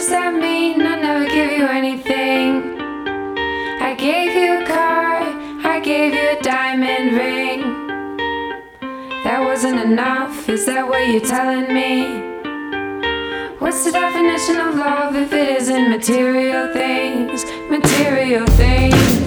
does that mean I never give you anything? I gave you a car, I gave you a diamond ring. That wasn't enough, is that what you're telling me? What's the definition of love if it isn't material things? Material things.